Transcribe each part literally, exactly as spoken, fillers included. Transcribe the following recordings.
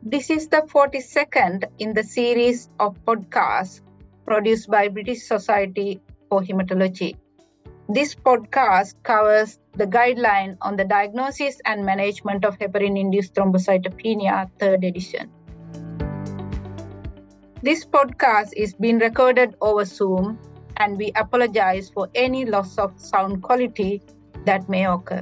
This is the forty-second in the series of podcasts produced by British Society for Hematology. This podcast covers the guideline on the diagnosis and management of heparin-induced thrombocytopenia, third edition. This podcast is being recorded over Zoom, and we apologize for any loss of sound quality that may occur.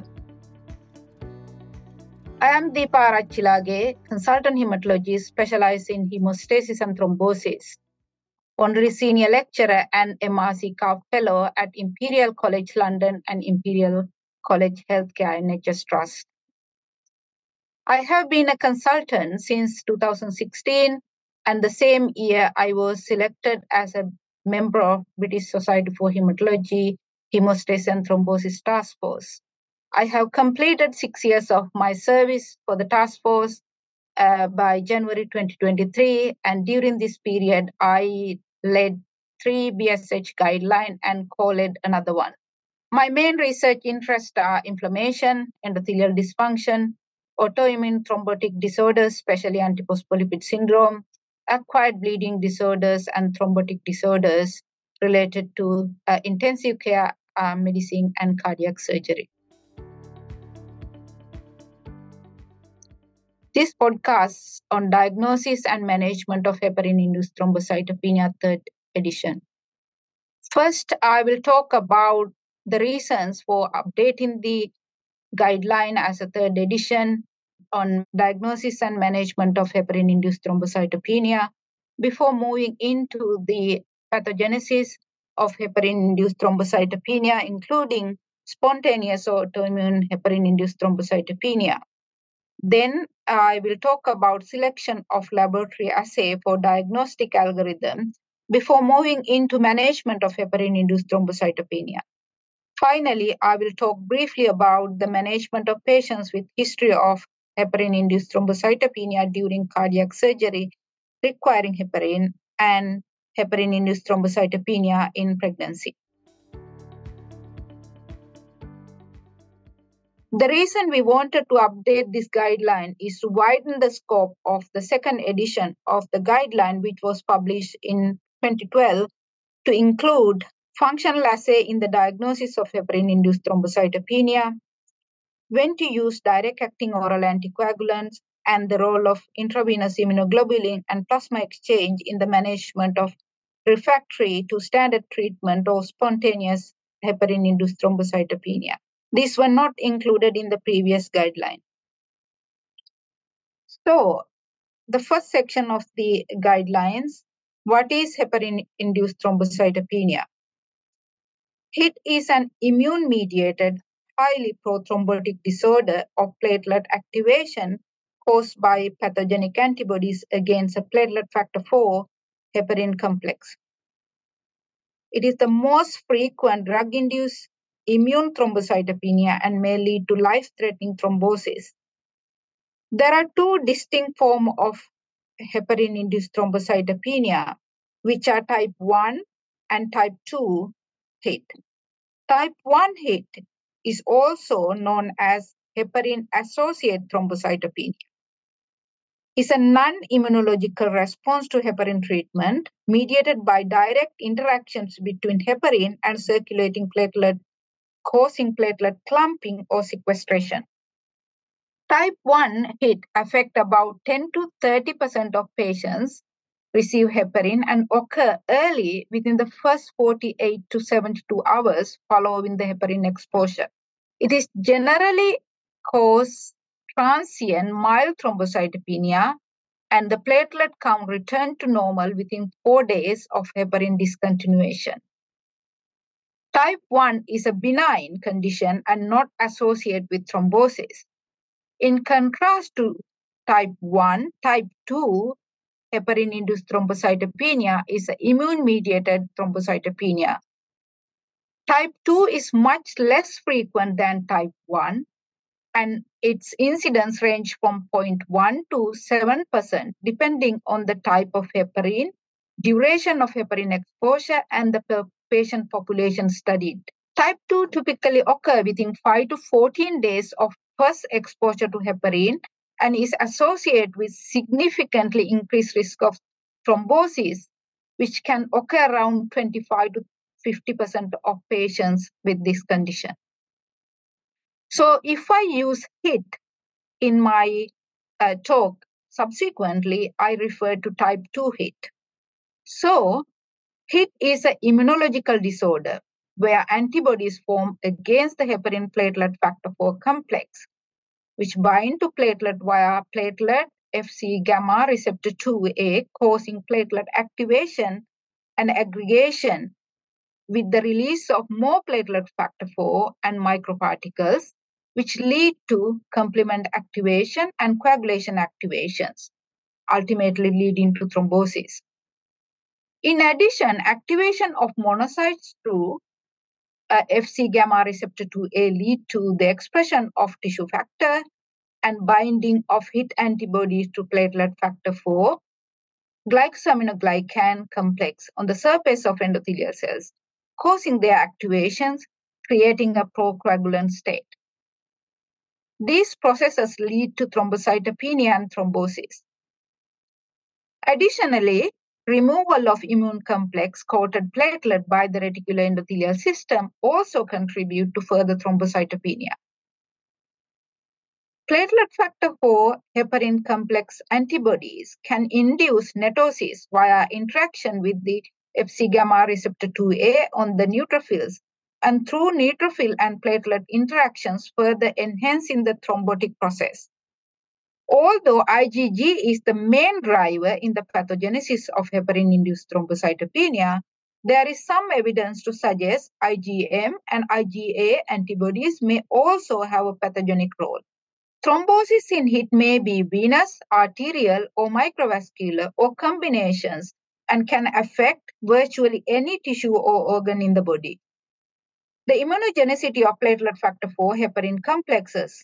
I am Deepa Arachilage, consultant hematologist specialized in hemostasis and thrombosis, honorary senior lecturer and M R C C A R fellow at Imperial College London and Imperial College Healthcare N H S Trust. I have been a consultant since two thousand sixteen, and the same year I was selected as a member of British Society for Hematology Hemostasis and Thrombosis Task Force. I have completed six years of my service for the task force uh, by January twenty twenty-three, and during this period, I led three B S H guidelines and co-led another one. My main research interests are inflammation, endothelial dysfunction, autoimmune thrombotic disorders, especially antiphospholipid syndrome, acquired bleeding disorders, and thrombotic disorders related to uh, intensive care uh, medicine and cardiac surgery. This podcast on diagnosis and management of heparin-induced thrombocytopenia, third edition. First, I will talk about the reasons for updating the guideline as a third edition on diagnosis and management of heparin-induced thrombocytopenia before moving into the pathogenesis of heparin-induced thrombocytopenia, including spontaneous autoimmune heparin-induced thrombocytopenia. Then I will talk about selection of laboratory assay for diagnostic algorithm before moving into management of heparin-induced thrombocytopenia. Finally, I will talk briefly about the management of patients with history of heparin-induced thrombocytopenia during cardiac surgery requiring heparin and heparin-induced thrombocytopenia in pregnancy. The reason we wanted to update this guideline is to widen the scope of the second edition of the guideline, which was published in twenty twelve, to include functional assay in the diagnosis of heparin-induced thrombocytopenia, when to use direct-acting oral anticoagulants, and the role of intravenous immunoglobulin and plasma exchange in the management of refractory to standard treatment or spontaneous heparin-induced thrombocytopenia. These were not included in the previous guideline. So, the first section of the guidelines, what is heparin-induced thrombocytopenia? H I T is an immune-mediated, highly prothrombotic disorder of platelet activation caused by pathogenic antibodies against a platelet factor four heparin complex. It is the most frequent drug-induced immune thrombocytopenia and may lead to life-threatening thrombosis. There are two distinct forms of heparin-induced thrombocytopenia, which are type one and type two H I T. Type one H I T is also known as heparin-associated thrombocytopenia. It's a non-immunological response to heparin treatment mediated by direct interactions between heparin and circulating platelet, causing platelet clumping or sequestration. Type one H I T affect about ten to thirty percent of patients receive heparin and occur early within the first forty-eight to seventy-two hours following the heparin exposure. It is generally cause transient mild thrombocytopenia, and the platelet count return to normal within four days of heparin discontinuation. Type one is a benign condition and not associated with thrombosis. In contrast to type one, type two heparin-induced thrombocytopenia is an immune-mediated thrombocytopenia. Type two is much less frequent than type one, and its incidence range from zero point one to seven percent depending on the type of heparin, duration of heparin exposure, and the patient population studied. Type two typically occur within five to fourteen days of first exposure to heparin and is associated with significantly increased risk of thrombosis, which can occur around twenty-five to fifty percent of patients with this condition. So if I use HIT in my uh, talk, subsequently, I refer to type two HIT. So HIT is an immunological disorder where antibodies form against the heparin platelet factor four complex, which bind to platelet via platelet F C gamma receptor two A, causing platelet activation and aggregation with the release of more platelet factor four and microparticles, which lead to complement activation and coagulation activations, ultimately leading to thrombosis. In addition, activation of monocytes through uh, F C gamma receptor two A lead to the expression of tissue factor and binding of HIT antibodies to platelet factor four glycosaminoglycan complex on the surface of endothelial cells, causing their activations, creating a procoagulant state. These processes lead to thrombocytopenia and thrombosis. Additionally, removal of immune complex coated platelet by the reticular endothelial system also contribute to further thrombocytopenia. Platelet factor four heparin complex antibodies can induce netosis via interaction with the F C gamma receptor two A on the neutrophils and through neutrophil and platelet interactions further enhancing the thrombotic process. Although I G G is the main driver in the pathogenesis of heparin-induced thrombocytopenia, there is some evidence to suggest I G M and I G A antibodies may also have a pathogenic role. Thrombosis in HIT may be venous, arterial, or microvascular, or combinations, and can affect virtually any tissue or organ in the body. The immunogenicity of platelet factor four heparin complexes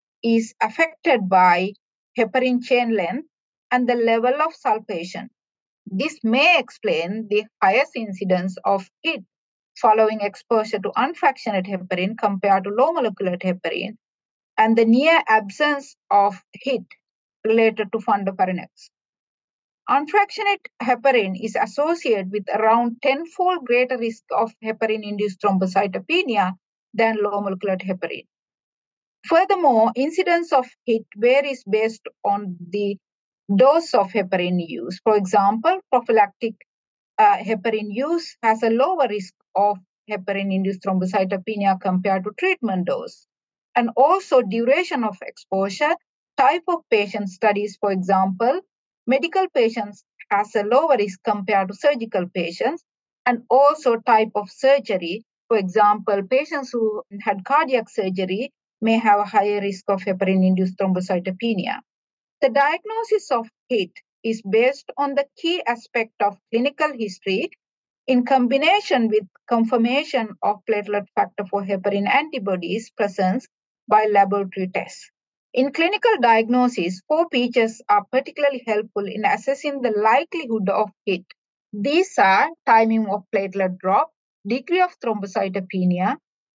is affected by heparin chain length and the level of sulfation. This may explain the highest incidence of HIT following exposure to unfractionated heparin compared to low molecular heparin, and the near absence of HIT related to fundoparinux. Unfractionated heparin is associated with around tenfold greater risk of heparin-induced thrombocytopenia than low molecular heparin. Furthermore, incidence of HIT varies based on the dose of heparin use. For example, prophylactic uh, heparin use has a lower risk of heparin-induced thrombocytopenia compared to treatment dose. And also duration of exposure, type of patient studies, for example, medical patients has a lower risk compared to surgical patients, and also type of surgery. For example, patients who had cardiac surgery may have a higher risk of heparin-induced thrombocytopenia. The diagnosis of HIT is based on the key aspect of clinical history in combination with confirmation of platelet factor four heparin antibodies presence by laboratory tests. In clinical diagnosis, four features are particularly helpful in assessing the likelihood of HIT. These are timing of platelet drop, degree of thrombocytopenia,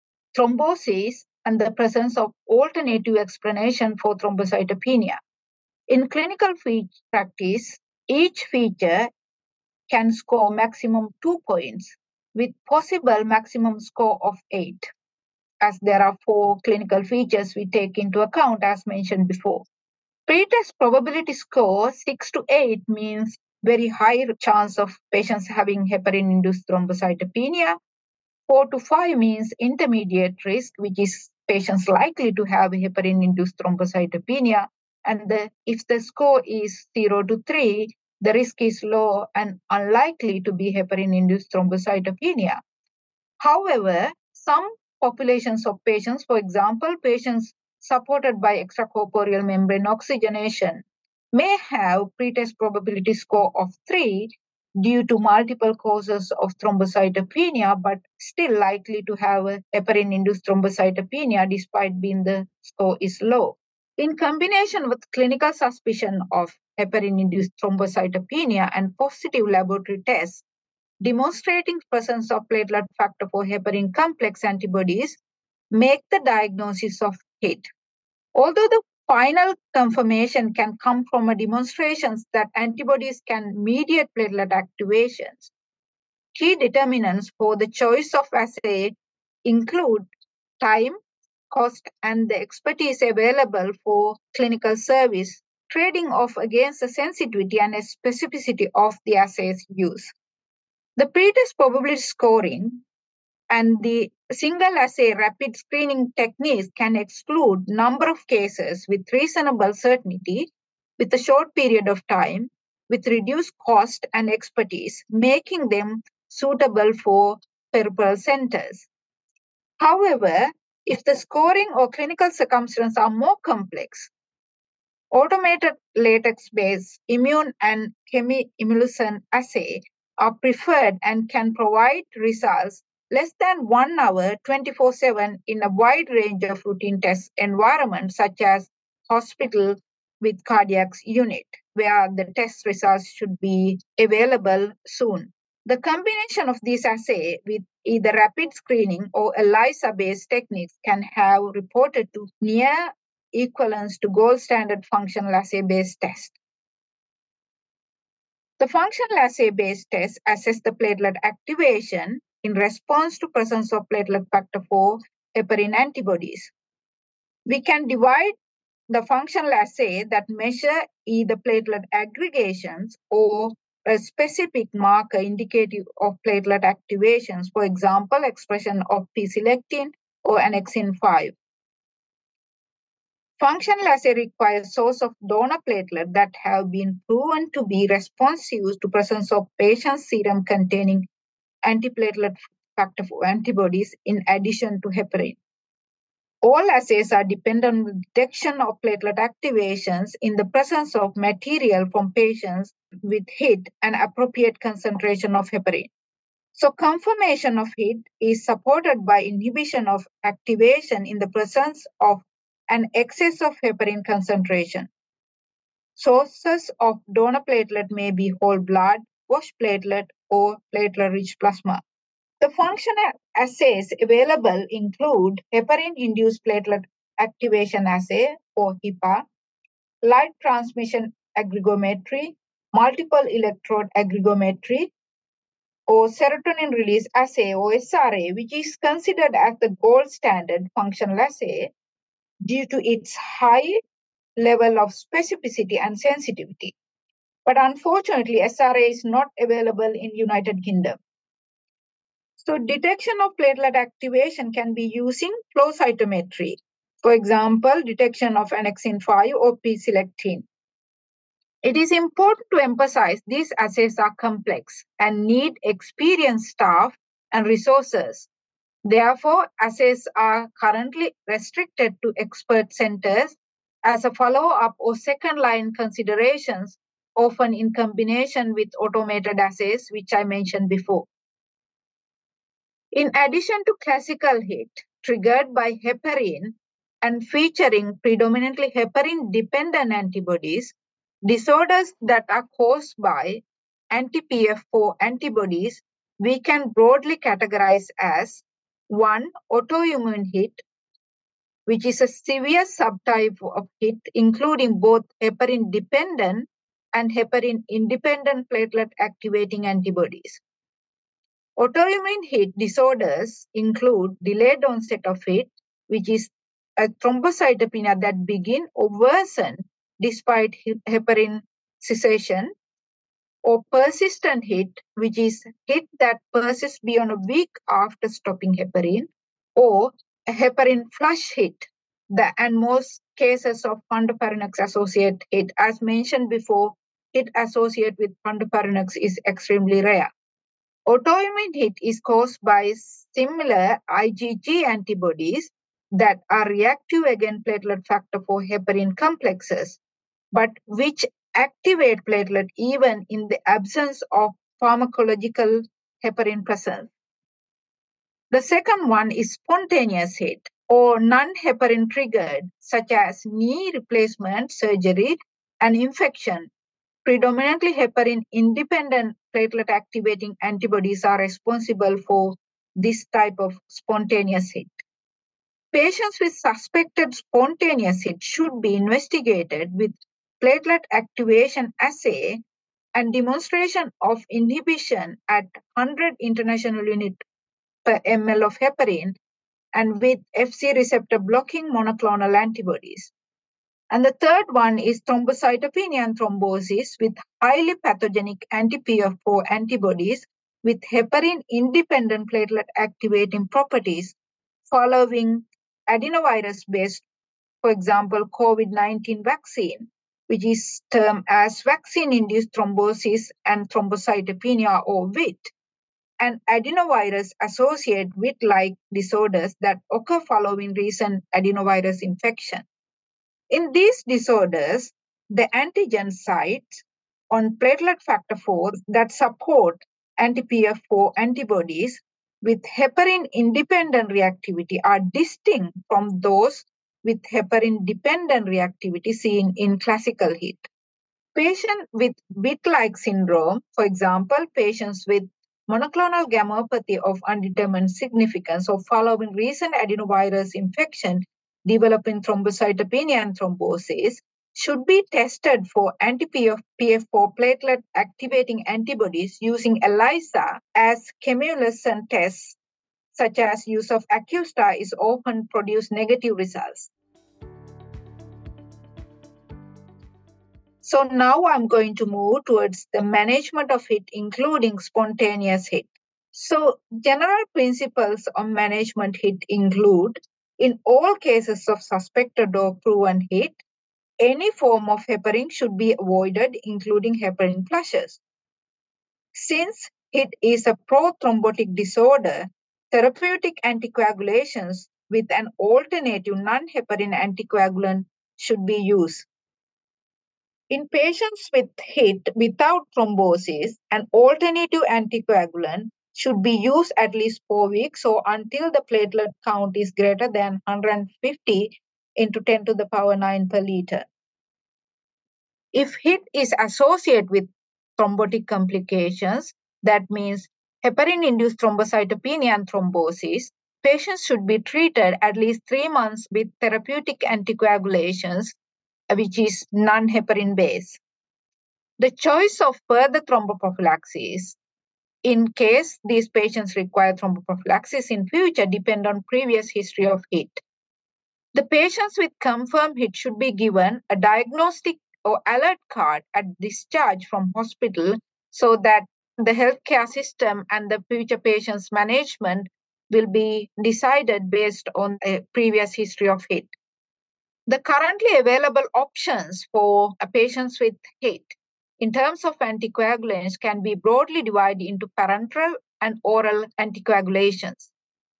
thrombosis, and the presence of alternative explanation for thrombocytopenia. In clinical practice, each feature can score maximum two points with possible maximum score of eight, as there are four clinical features we take into account as mentioned before. Pretest probability score six to eight means very high chance of patients having heparin-induced thrombocytopenia. four to five means intermediate risk, which is patients likely to have heparin-induced thrombocytopenia. And the, if the score is zero to three, the risk is low and unlikely to be heparin-induced thrombocytopenia. However, some populations of patients, for example, patients supported by extracorporeal membrane oxygenation, may have pretest probability score of three due to multiple causes of thrombocytopenia, but still likely to have a heparin-induced thrombocytopenia despite being the score is low. In combination with clinical suspicion of heparin-induced thrombocytopenia and positive laboratory tests demonstrating presence of platelet factor four heparin complex antibodies make the diagnosis of HIT. Although the final confirmation can come from a demonstrations that antibodies can mediate platelet activations. Key determinants for the choice of assay include time, cost, and the expertise available for clinical service, trading off against the sensitivity and specificity of the assay's use. The pretest probability scoring and the single assay rapid screening techniques can exclude number of cases with reasonable certainty with a short period of time with reduced cost and expertise, making them suitable for peripheral centers. However, if the scoring or clinical circumstances are more complex, automated latex-based immune and chemiluminescent assay are preferred and can provide results less than one hour twenty-four seven in a wide range of routine test environments such as hospital with cardiac unit, where the test results should be available soon. The combination of these assays with either rapid screening or ELISA-based techniques can have reported to near equivalence to gold standard functional assay-based test. The functional assay-based test assess the platelet activation in response to presence of platelet factor four heparin antibodies. We can divide the functional assay that measure either platelet aggregations or a specific marker indicative of platelet activations, for example, expression of P-selectin or annexin five. Functional assay requires source of donor platelet that have been proven to be responsive to presence of patient's serum containing antiplatelet factor four antibodies in addition to heparin. All assays are dependent on the detection of platelet activations in the presence of material from patients with H I T and appropriate concentration of heparin. So confirmation of H I T is supported by inhibition of activation in the presence of an excess of heparin concentration. Sources of donor platelet may be whole blood, wash platelet, or platelet-rich plasma. The functional assays available include heparin-induced platelet activation assay, or HIPAA, light transmission aggregometry, multiple electrode aggregometry, or serotonin release assay, or S R A, which is considered as the gold standard functional assay due to its high level of specificity and sensitivity. But unfortunately, S R A is not available in United Kingdom. So detection of platelet activation can be using flow cytometry. For example, detection of annexin five or P-selectin. It is important to emphasize these assays are complex and need experienced staff and resources. Therefore, assays are currently restricted to expert centers as a follow-up or second-line considerations, often in combination with automated assays, which I mentioned before. In addition to classical H I T triggered by heparin and featuring predominantly heparin-dependent antibodies, disorders that are caused by anti-P F four antibodies we can broadly categorize as one, autoimmune H I T, which is a severe subtype of H I T, including both heparin-dependent and heparin-independent platelet activating antibodies. Autoimmune H I T disorders include delayed onset of H I T, which is a thrombocytopenia that begin or worsen despite heparin cessation, or persistent H I T, which is H I T that persists beyond a week after stopping heparin, or a heparin flush H I T, the, and most cases of fundopharynx associated H I T. As mentioned before, H I T associated with fundopharynx is extremely rare. Autoimmune H I T is caused by similar I G G antibodies that are reactive against platelet factor four heparin complexes, but which activate platelet even in the absence of pharmacological heparin presence. The second one is spontaneous H I T or non-heparin triggered, such as knee replacement surgery and infection. Predominantly heparin-independent platelet activating antibodies are responsible for this type of spontaneous H I T. Patients with suspected spontaneous hit should be investigated with platelet activation assay and demonstration of inhibition at one hundred international unit per ml of heparin and with F C receptor blocking monoclonal antibodies. And the third one is thrombocytopenia and thrombosis with highly pathogenic anti-P F four antibodies with heparin-independent platelet activating properties following adenovirus-based, for example, COVID nineteen vaccine, which is termed as vaccine-induced thrombosis and thrombocytopenia or V I T, and adenovirus-associated V I T-like disorders that occur following recent adenovirus infection. In these disorders, the antigen sites on platelet factor four that support anti-P F four antibodies with heparin-independent reactivity are distinct from those with heparin-dependent reactivity seen in classical H I T. Patients with V I T-like syndrome, for example, patients with monoclonal gammopathy of undetermined significance or following recent adenovirus infection developing thrombocytopenia and thrombosis, should be tested for anti-P F four platelet activating antibodies using ELISA, as chemiluminescent tests such as use of Acustar is often produce negative results. So now I'm going to move towards the management of H I T, including spontaneous H I T. So general principles of management H I T include, in all cases of suspected or proven H I T, any form of heparin should be avoided, including heparin flushes. Since H I T is a prothrombotic disorder, therapeutic anticoagulations with an alternative non-heparin anticoagulant should be used. In patients with H I T without thrombosis, an alternative anticoagulant should be used at least four weeks or until the platelet count is greater than one hundred fifty into ten to the power nine per liter. If H I T is associated with thrombotic complications, that means heparin-induced thrombocytopenia and thrombosis, patients should be treated at least three months with therapeutic anticoagulations, which is non-heparin based. The choice of further thromboprophylaxis, in case these patients require thromboprophylaxis in future, depend on previous history of H I T. The patients with confirmed H I T should be given a diagnostic or alert card at discharge from hospital so that the healthcare system and the future patient's management will be decided based on a previous history of H I T. The currently available options for patients with H I T in terms of anticoagulants can be broadly divided into parenteral and oral anticoagulations.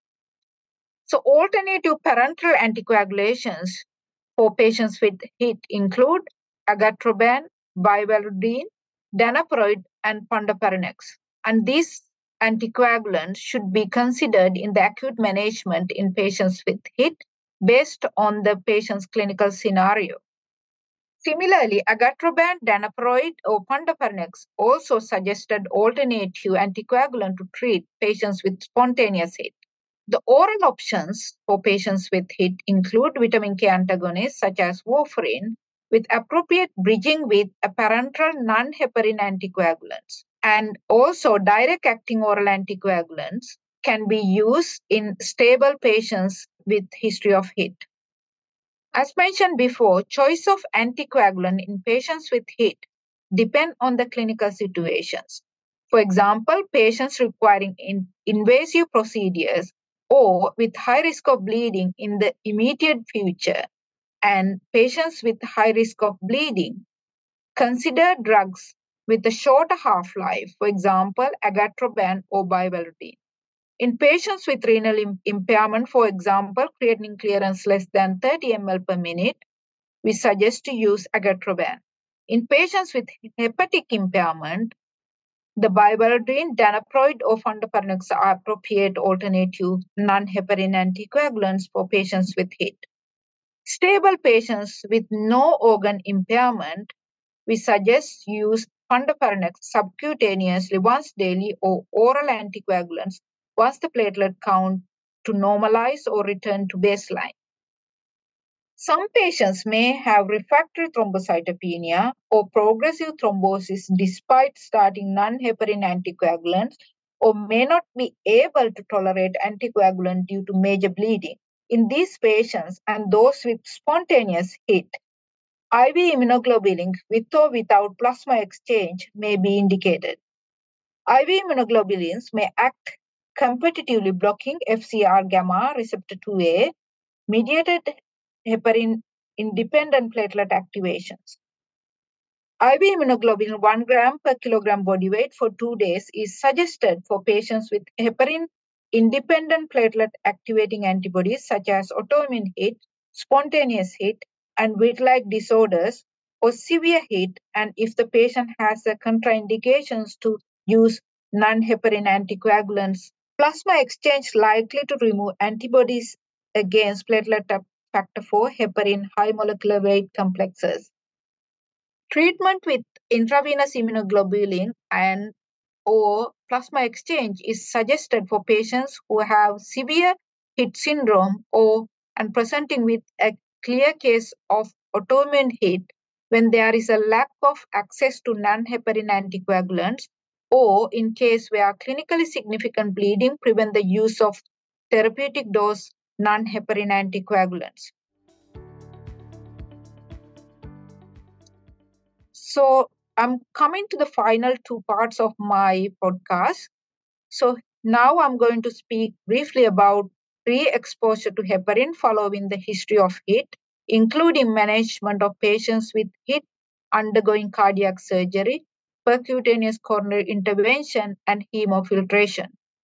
So alternative parenteral anticoagulations for patients with H I T include agatroban, bivalirudin, danaproid, and fondaparinux. And these anticoagulants should be considered in the acute management in patients with H I T based on the patient's clinical scenario. Similarly, agatroban, danaproid, or fondaparinux also suggested alternative anticoagulant to treat patients with spontaneous H I T. The oral options for patients with H I T include vitamin K antagonists such as warfarin, with appropriate bridging with a parenteral non-heparin anticoagulants. And also direct-acting oral anticoagulants can be used in stable patients with history of H I T. As mentioned before, choice of anticoagulant in patients with H I T depend on the clinical situations. For example, patients requiring in invasive procedures or with high risk of bleeding in the immediate future, and patients with high risk of bleeding, consider drugs with a shorter half-life, for example, agatroban or bivalirudin. In patients with renal impairment, for example, creatinine clearance less than thirty milliliters per minute, we suggest to use agatroban. In patients with hepatic impairment, the bivalirudin, danaproid, or fondaparinux are appropriate alternative non-heparin anticoagulants for patients with H I T. Stable patients with no organ impairment, we suggest use fondaparinux subcutaneously once daily or oral anticoagulants once the platelet count to normalize or return to baseline. Some patients may have refractory thrombocytopenia or progressive thrombosis despite starting non-heparin anticoagulants, or may not be able to tolerate anticoagulant due to major bleeding. In these patients and those with spontaneous H I T, I V immunoglobulin with or without plasma exchange may be indicated. I V immunoglobulins may act competitively blocking F C R gamma receptor two A mediated heparin independent platelet activations. I V immunoglobulin one gram per kilogram body weight for two days is suggested for patients with heparin independent platelet activating antibodies such as autoimmune H I T, spontaneous H I T, and weight-like disorders or severe H I T, and if the patient has the contraindications to use non-heparin anticoagulants. Plasma exchange likely to remove antibodies against platelet factor four heparin high molecular weight complexes. Treatment with intravenous immunoglobulin and or plasma exchange is suggested for patients who have severe H I T syndrome or and presenting with a clear case of autoimmune H I T when there is a lack of access to non-heparin anticoagulants, or in case where clinically significant bleeding prevent the use of therapeutic dose non-heparin anticoagulants. So I'm coming to the final two parts of my podcast. So now I'm going to speak briefly about pre-exposure to heparin following the history of H I T, including management of patients with H I T undergoing cardiac surgery, percutaneous coronary intervention, and hemofiltration.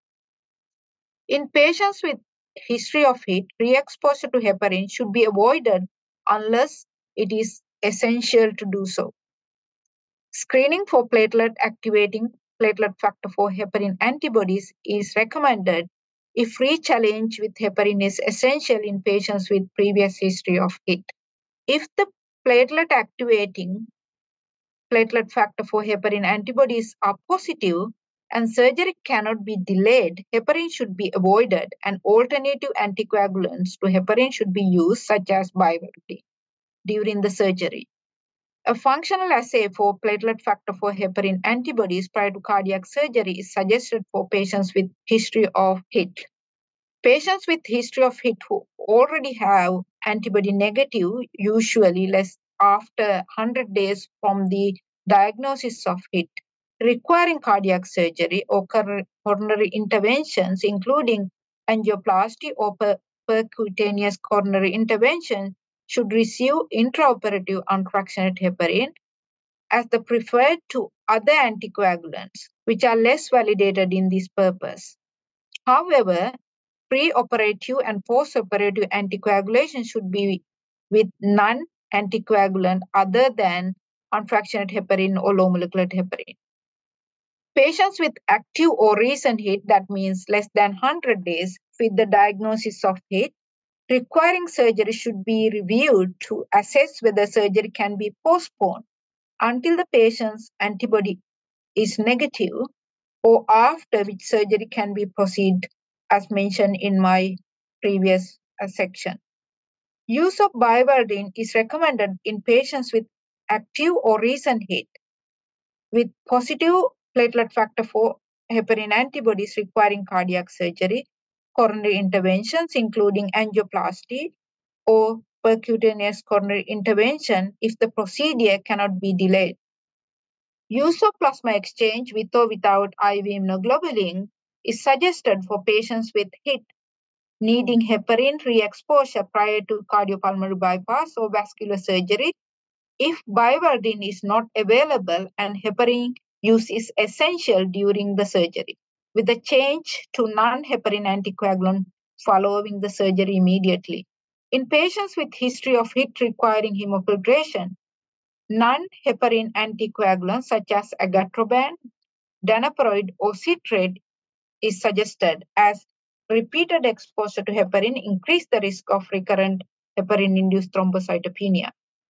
In patients with history of H I T, pre-exposure to heparin should be avoided unless it is essential to do so. Screening for platelet activating platelet factor four heparin antibodies is recommended if re-challenge with heparin is essential in patients with previous history of H I T. If the platelet activating platelet factor four heparin antibodies are positive and surgery cannot be delayed, heparin should be avoided and alternative anticoagulants to heparin should be used, such as Byvaldi, during the surgery. A functional assay for platelet factor four heparin antibodies prior to cardiac surgery is suggested for patients with history of H I T. Patients with history of H I T who already have antibody negative, usually less after one hundred days from the diagnosis of H I T, requiring cardiac surgery or coronary interventions, including angioplasty or per percutaneous coronary intervention, should receive intraoperative unfractionated heparin as the preferred to other anticoagulants, which are less validated in this purpose. However, pre-operative and post-operative anticoagulation should be with non-anticoagulant other than unfractionated heparin or low molecular heparin. Patients with active or recent H I T, that means less than one hundred days, with the diagnosis of H I T, requiring surgery should be reviewed to assess whether surgery can be postponed until the patient's antibody is negative, or after which surgery can be proceeded, as mentioned in my previous uh, section. Use of Byvaldi is recommended in patients with active or recent H I T with positive platelet factor four heparin antibodies requiring cardiac surgery, coronary interventions including angioplasty, or percutaneous coronary intervention if the procedure cannot be delayed. Use of plasma exchange with or without I V immunoglobulin is suggested for patients with H I T needing heparin re-exposure prior to cardiopulmonary bypass or vascular surgery if Byvaldi is not available and heparin use is essential during the surgery, with a change to non-heparin anticoagulant following the surgery immediately. In patients with history of H I T requiring hemofiltration, non-heparin anticoagulants such as agatroban, danaproid, or citrate is suggested, as repeated exposure to heparin increase the risk of recurrent heparin-induced thrombocytopenia.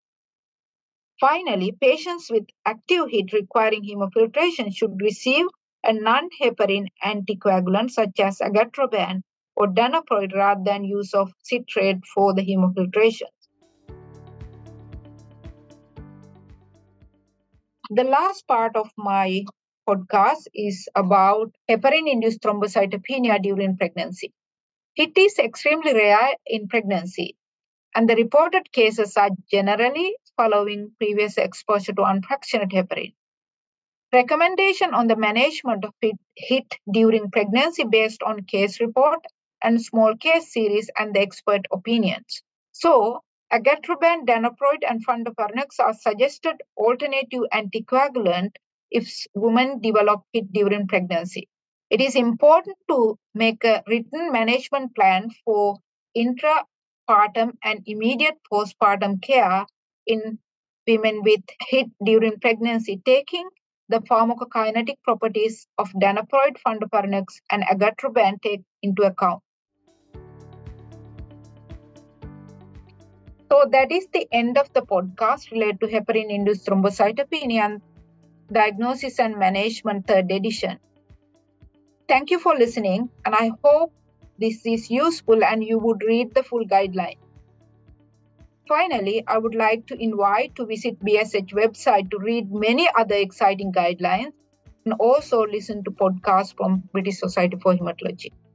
Finally, patients with active H I T requiring hemofiltration should receive a non-heparin anticoagulant such as agatroban or danaproid rather than use of citrate for the hemofiltration. The last part of my podcast is about heparin-induced thrombocytopenia during pregnancy. It is extremely rare in pregnancy, and the reported cases are generally following previous exposure to unfractionated heparin. Recommendation on the management of it hit during pregnancy based on case report and small case series and the expert opinions. So, agatroban, danaproid, and fondaparinux are suggested alternative anticoagulant if women develop it during pregnancy. It is important to make a written management plan for intrapartum and immediate postpartum care in women with H I T during pregnancy, taking the pharmacokinetic properties of danaproid, fondaparinux, and agatroban take into account. So that is the end of the podcast related to heparin-induced thrombocytopenia and diagnosis and management, third edition. Thank you for listening, and I hope this is useful and you would read the full guideline. Finally, I would like to invite to visit B S H website to read many other exciting guidelines and also listen to podcasts from British Society for Hematology.